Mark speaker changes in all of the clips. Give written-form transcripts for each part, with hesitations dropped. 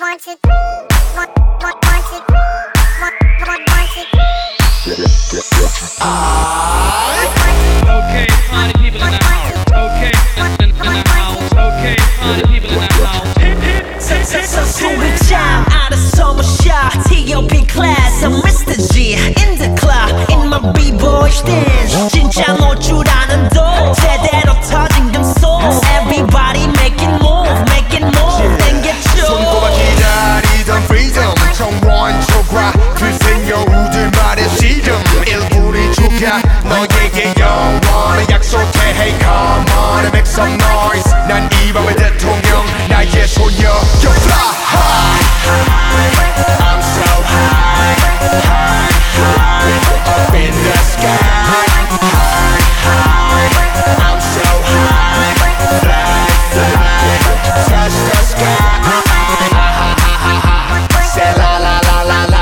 Speaker 1: one, two, three. One, two, three. One, two, three.
Speaker 2: Okay, party people in the house. Okay, in the house. Okay, party people in the house.
Speaker 3: 소리 참 알아서 마셔 T.O.P class I'm Mr. G in the club in my b-boy stance 진짜 놀 줄 아는 도 제대로 터진 금속 Everybody making move 땡겨줘
Speaker 4: 손꼽아 기다리던 freedom 정원 초과 글쓴 여우들만의 시름 일부리 죽여 너에게 영원을 약속해 Hey come on and make some noise 난 이 밤의 대통령 나의 소녀 You fly high I'm so high up in the sky I'm so high fly touch the sky say la la la la la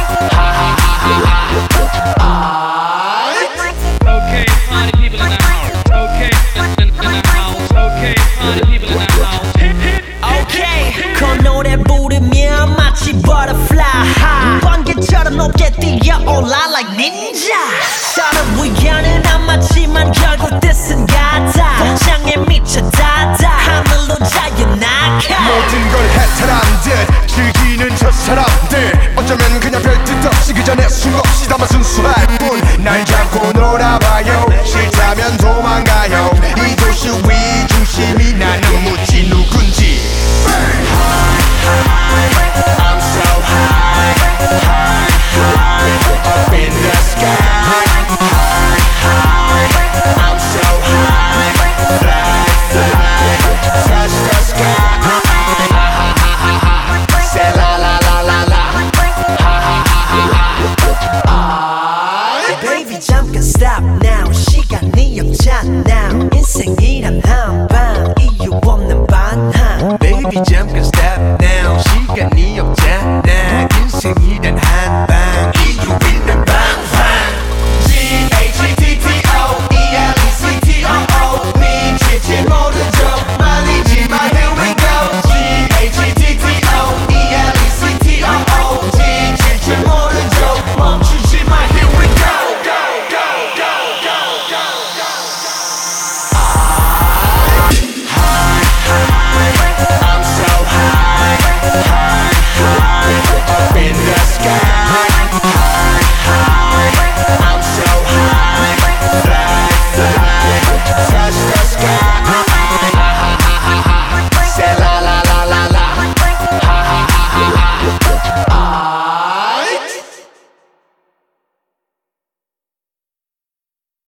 Speaker 2: Okay, party people in the house. Okay, in the house. Okay, party people in the house.
Speaker 3: Okay 그 노래 부르면 마치 butterfly 번개처럼 높게 뛰어올라 like ninja 서로 의견은 안 맞지만 결국 뜻은 같아 복장에 미쳐 닿아 하늘로 자유낙하
Speaker 4: 모든 걸 해탈한 듯 즐기는 저 사람들 어쩌면 그냥 별뜻 없이 그 전에 숨없이 담아 순수할 뿐 날 잡고 놀아봐요 싫다면 도망가요 이 도시 위 중심이 나는 묻지 누군지 I'm so high up in the sky I'm so high fly touch the sky say la la la la la
Speaker 3: Baby 잠깐 stop now 시간이 없잖아 인생이란 한방 이유 없는 반항
Speaker 4: Baby 잠깐 stop now 시간이 없잖아 인생이란 한방 이유 있는